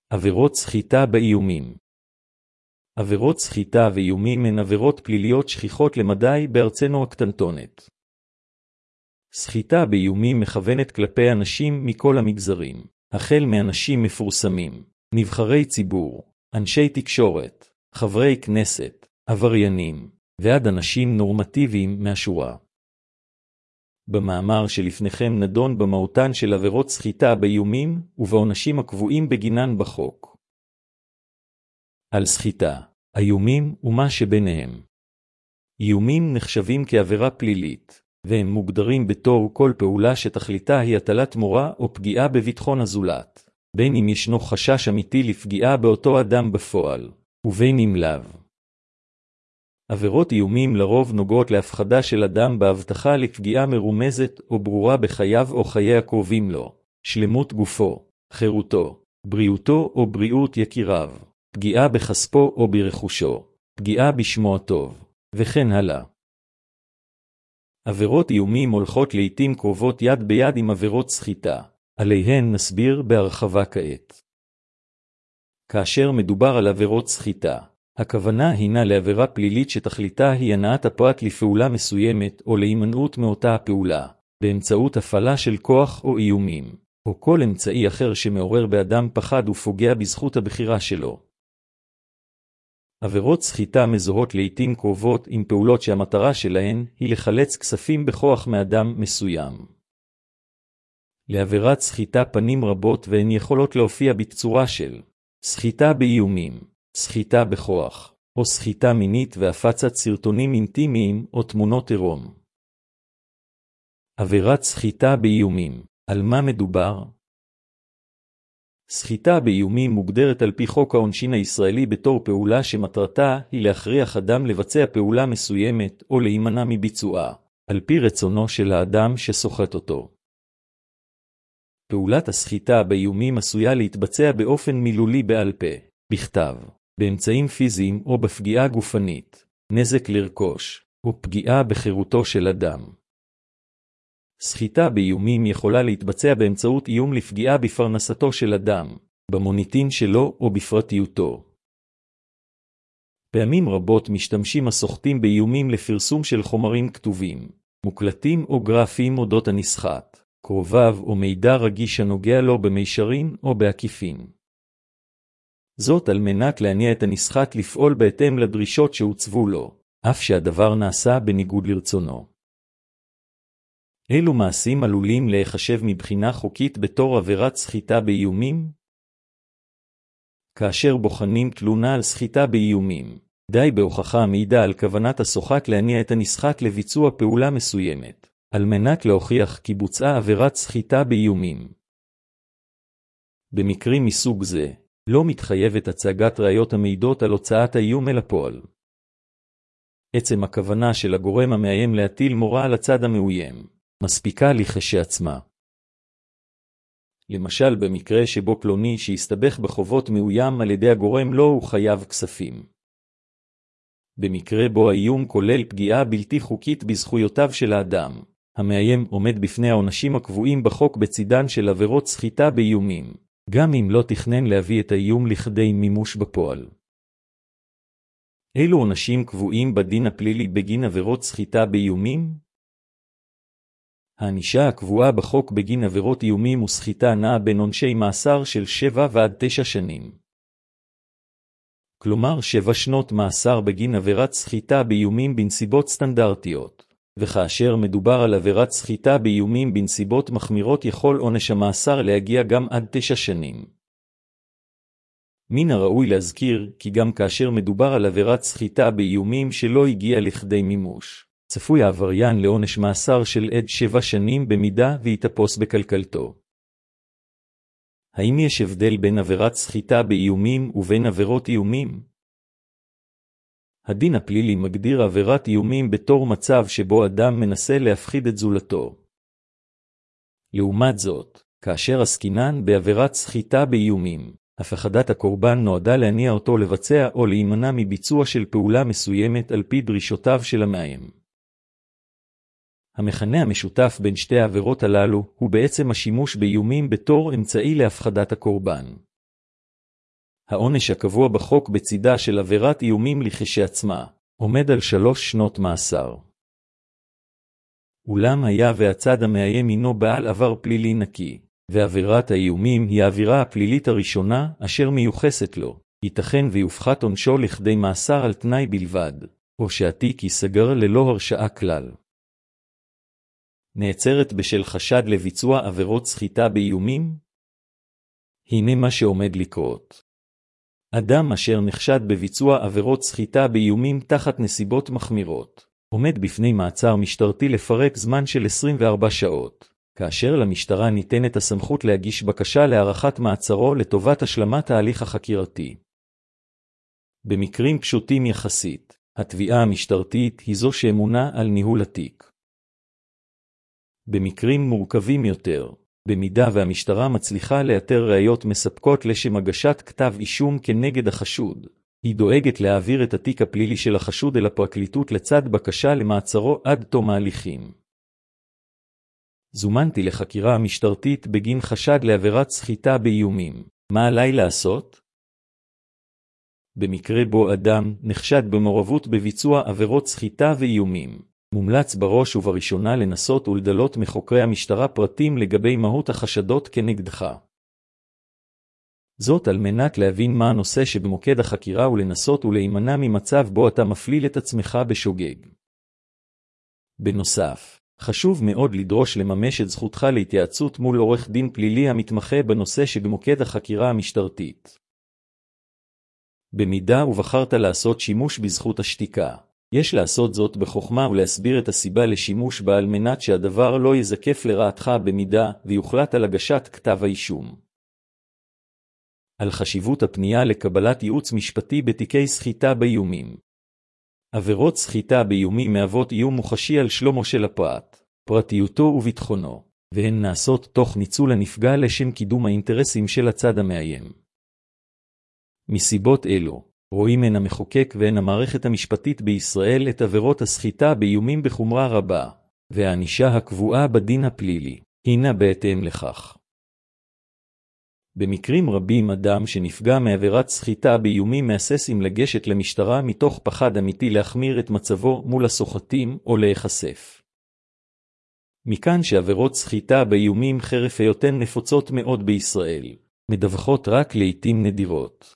עבירות סחיטה באיומים. עבירות סחיטה ואיומים הן עבירות פליליות שכיחות למדי בארצנו הקטנטונת. סחיטה באיומים מכוונת כלפי אנשים מכל המגזרים, החל מאנשים מפורסמים, נבחרי ציבור, אנשי תקשורת, חברי כנסת, עבריינים, ועד אנשים נורמטיביים מהשורה. במאמר שלפניכם נדון במהותן של עבירות סחיטה באיומים ובעונשים הקבועים בגינן בחוק. על סחיטה, איומים ומה שביניהם. איומים נחשבים כעבירה פלילית, והם מוגדרים בתור כל פעולה שתכליתה היא הטלת מורא או פגיעה בביטחון הזולת, בין אם ישנו חשש אמיתי לפגיעה באותו אדם בפועל, ובין אם לאו. עבירות איומים לרוב נוגעות להפחדה של אדם בהבטחה לפגיעה מרומזת או ברורה בחייו או חיי הקרובים לו, שלמות גופו, חירותו, בריאותו או בריאות יקיריו, פגיעה בכספו או ברכושו, פגיעה בשמו הטוב, וכן הלאה. עבירות איומים הולכות לעתים קרובות יד ביד עם עבירות סחיטה, עליהן נסביר בהרחבה כעת. כאשר מדובר על עבירות סחיטה, הכוונה הינה לעבירה פלילית שתכליתה היא הנעת הפרט לפעולה מסוימת או להימנעות מאותה הפעולה, באמצעות הפעלה של כוח או איומים, או כל אמצעי אחר שמעורר באדם פחד ופוגע בזכות הבחירה שלו. עבירות סחיטה מזוהות לעתים קרובות עם פעולות שהמטרה שלהן היא לחלץ כספים בכוח מאדם מסוים. לעבירת סחיטה פנים רבות והן יכולות להופיע בצורה של סחיטה באיומים, סחיטה בכוח, או סחיטה מינית והפצת סרטונים אינטימיים או תמונות עירום. עבירת סחיטה באיומים, על מה מדובר? סחיטה באיומים מוגדרת על פי חוק העונשין הישראלי בתור פעולה שמטרתה היא להכריח אדם לבצע פעולה מסוימת או להימנע מביצועה, על פי רצונו של האדם שסוחט אותו. פעולת הסחיטה באיומים עשויה להתבצע באופן מילולי בעל פה, בכתב, באמצעים פיזיים או בפגיעה גופנית, נזק לרכוש, או פגיעה בחירותו של אדם. סחיטה באיומים יכולה להתבצע באמצעות איום לפגיעה בפרנסתו של אדם, במוניטין שלו או בפרטיותו. פעמים רבות משתמשים הסוחטים באיומים לפרסום של חומרים כתובים, מוקלטים או גרפיים אודות הנסחט, קרוביו או מידע רגיש הנוגע לו במישרין או בעקיפין. זאת על מנת להניע את הנסחט לפעול בהתאם לדרישות שהוצבו לו, אף שהדבר נעשה בניגוד לרצונו. אילו מעשים עלולים להיחשב מבחינה חוקית בתור עבירת סחיטה באיומים? כאשר בוחנים תלונה על סחיטה באיומים, די בהוכחה המעידה על כוונת הסוחט להניע את הנסחט לביצוע פעולה מסוימת, על מנת להוכיח כי בוצעה עבירת סחיטה באיומים. במקרים מסוג זה, לא מתחייבת הצגת ראיות המעידות על הוצאת האיום אל הפועל. עצם הכוונה של הגורם המאיים להטיל מורא על הצד המאוים, מספיקה לכשעצמה. למשל במקרה שבו פלוני שהסתבך בחובות מאוים על ידי הגורם לו הוא חייב כספים. במקרה בו האיום כולל פגיעה בלתי חוקית בזכויותיו של האדם, המאיים עומד בפני העונשים הקבועים בחוק בצידן של עבירות סחיטה באיומים, גם אם לא תכנן להביא את האיום לכדי מימוש בפועל. אילו עונשים קבועים בדין הפלילי בגין עבירות סחיטה באיומים? הענישה הקבועה בחוק בגין עבירות איומים וסחיטה נעה בין עונשי מאסר של 7 ועד 9 שנים. כלומר 7 שנות מאסר בגין עבירת סחיטה באיומים בנסיבות סטנדרטיות, וכאשר מדובר על עבירת סחיטה באיומים בנסיבות מחמירות יכול עונש המאסר להגיע גם עד 9 שנים. מן הראוי להזכיר כי גם כאשר מדובר על עבירת סחיטה באיומים שלא הגיע לכדי מימוש, צפוי העבריין לעונש מאסר של עד 7 שנים במידה ויתפוס בכלכלתו. האם יש הבדל בין עבירת סחיטה באיומים ובין עבירות איומים? הדין הפלילי מגדיר עבירת איומים בתור מצב שבו אדם מנסה להפחיד את זולתו. לעומת זאת, כאשר עסקינן בעבירת סחיטה באיומים, הפחדת הקורבן נועדה להניע אותו לבצע או להימנע מביצוע של פעולה מסוימת על פי דרישותיו של המאיים. המכנה המשותף בין שתי העבירות הללו הוא בעצם השימוש באיומים בתור אמצעי להפחדת הקורבן. העונש הקבוע בחוק בצידה של עבירת איומים לכשעצמה, עומד על 3 שנות מאסר. אולם היה והצד המאיים הינו בעל עבר פלילי נקי, ועבירת האיומים היא העבירה הפלילית הראשונה אשר מיוחסת לו, ייתכן ויופחת עונשו לכדי מאסר על תנאי בלבד, או שהתיק ייסגר ללא הרשעה כלל. נעצרת בשל חשד לביצוע עבירות סחיטה באיומים? הנה מה שעומד לקרות. אדם אשר נחשד בביצוע עבירות סחיטה באיומים תחת נסיבות מחמירות, עומד בפני מעצר משטרתי לפרק זמן של 24 שעות, כאשר למשטרה ניתנת הסמכות להגיש בקשה להארכת מעצרו לטובת השלמת ההליך החקירתי. במקרים פשוטים יחסית, התביעה המשטרתית היא זו שאמונה על ניהול התיק. במקרים מורכבים יותר, במידה והמשטרה מצליחה לאתר ראיות מספקות לשם הגשת כתב אישום כנגד החשוד, היא דואגת להעביר את התיק הפלילי של החשוד אל הפרקליטות לצד בקשה למעצרו עד תום ההליכים. זומנתי לחקירה המשטרתית בגין חשד לעבירת סחיטה באיומים. מה עליי לעשות? במקרה בו אדם נחשד במעורבות בביצוע עבירות סחיטה ואיומים, מומלץ בראש ובראשונה לנסות ולדלות מחוקרי המשטרה פרטים לגבי מהות החשדות כנגדך. זאת על מנת להבין מה הנושא שבמוקד החקירה ולנסות ולהימנע ממצב בו אתה מפליל את עצמך בשוגג. בנוסף, חשוב מאוד לדרוש לממש את זכותך להתייעצות מול עורך דין פלילי המתמחה בנושא שבמוקד החקירה המשטרתית. במידה ובחרת לעשות שימוש בזכות השתיקה, יש לעשות זאת בחוכמה ולהסביר את הסיבה לשימוש בה על מנת שהדבר לא יזקף לרעתך במידה ויוחלט על הגשת כתב האישום. על חשיבות הפנייה לקבלת ייעוץ משפטי בתיקי סחיטה באיומים. עבירות סחיטה באיומים מהוות איום מוחשי על שלומו של הפרט, פרטיותו וביטחונו, והן נעשות תוך ניצול הנפגע לשם קידום האינטרסים של הצד המאיים. מסיבות אלו, רואים הן המחוקק והן המערכת המשפטית בישראל את עבירות הסחיטה באיומים בחומרה רבה, והענישה הקבועה בדין הפלילי הינה בהתאם לכך. במקרים רבים אדם שנפגע מעבירת סחיטה באיומים מהסס אם לגשת למשטרה מתוך פחד אמיתי להחמיר את מצבו מול הסוחטים או להיחשף. מכאן שעבירות סחיטה באיומים חרף היותן נפוצות מאוד בישראל, מדווחות רק לעתים נדירות.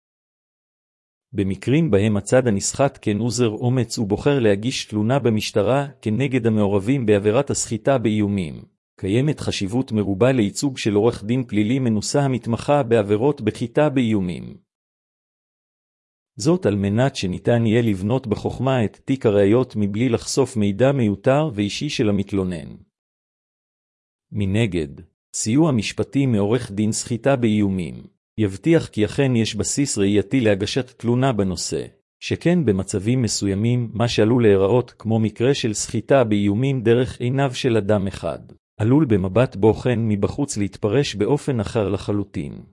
במקרים בהם הצד הנסחט כן אוזר אומץ ובוחר להגיש תלונה במשטרה כנגד המעורבים בעבירת הסחיטה באיומים, קיימת חשיבות מרובה לייצוג של עורך דין פלילי מנוסה המתמחה בעבירות סחיטה באיומים. זאת על מנת שניתן יהיה לבנות בחוכמה את תיק הראיות מבלי לחשוף מידע מיותר ואישי של המתלונן. מנגד, סיוע משפטי מעורך דין סחיטה באיומים יבטיח כי אכן יש בסיס ראייתי להגשת תלונה בנושא, שכן במצבים מסוימים מה שעלול להיראות כמו מקרה של סחיטה באיומים דרך עיניו של אדם אחד, עלול במבט בוחן מבחוץ להתפרש באופן אחר לחלוטין.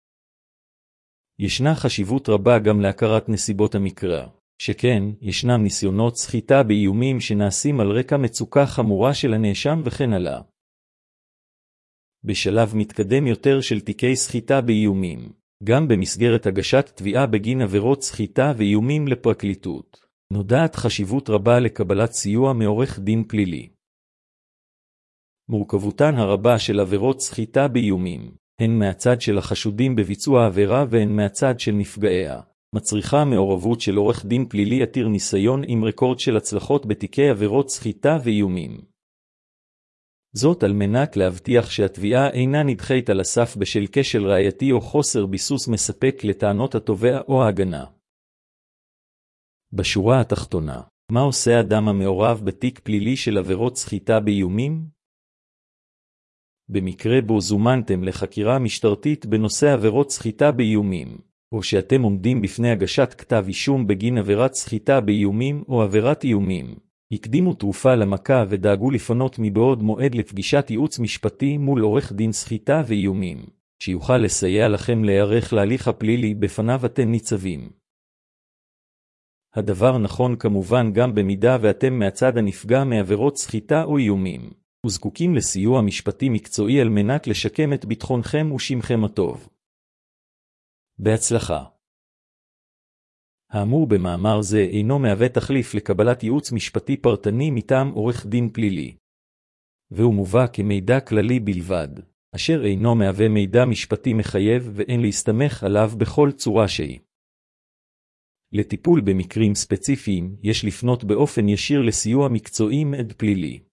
ישנה חשיבות רבה גם להכרת נסיבות המקרה, שכן ישנם ניסיונות סחיטה באיומים שנעשים על רקע מצוקה חמורה של הנאשם וכן הלאה. בשלב מתקדם יותר של תיקי סחיטה באיומים, גם במסגרת הגשת תביעה בגין עבירות סחיטה ואיומים לפרקליטות, נודעת חשיבות רבה לקבלת סיוע מעורך דין פלילי. מורכבותן הרבה של עבירות סחיטה באיומים, הן מהצד של החשודים בביצוע העבירה והן מהצד של נפגעיה, מצריכה מעורבות של עורך דין פלילי עתיר ניסיון עם רקורד של הצלחות בתיקי עבירות סחיטה ואיומים. זאת על מנת להבטיח שהתביעה אינה נדחית על הסף בשל כשל ראייתי או חוסר ביסוס מספק לטענות התובע או ההגנה. בשורה התחתונה, מה עושה אדם המעורב בתיק פלילי של עבירות סחיטה באיומים? במקרה בו זומנתם לחקירה משטרתית בנושא עבירות סחיטה באיומים, או שאתם עומדים בפני הגשת כתב אישום בגין עבירת סחיטה באיומים או עבירת איומים, הקדימו תרופה למכה ודאגו לפנות מבעוד מועד לפגישת ייעוץ משפטי מול עורך דין סחיטה ואיומים, שיוכל לסייע לכם להיערך להליך הפלילי בפניו אתם ניצבים. הדבר נכון כמובן גם במידה ואתם מהצד הנפגע מעבירות סחיטה או איומים, וזקוקים לסיוע משפטי מקצועי על מנת לשקם את ביטחונכם ושמכם הטוב. בהצלחה. האמור במאמר זה אינו מהווה תחליף לקבלת ייעוץ משפטי פרטני מטעם עורך דין פלילי, והוא מובא כמידע כללי בלבד, אשר אינו מהווה מידע משפטי מחייב ואין להסתמך עליו בכל צורה שהיא. לטיפול במקרים ספציפיים יש לפנות באופן ישיר לסיוע מקצועי מעד פלילי.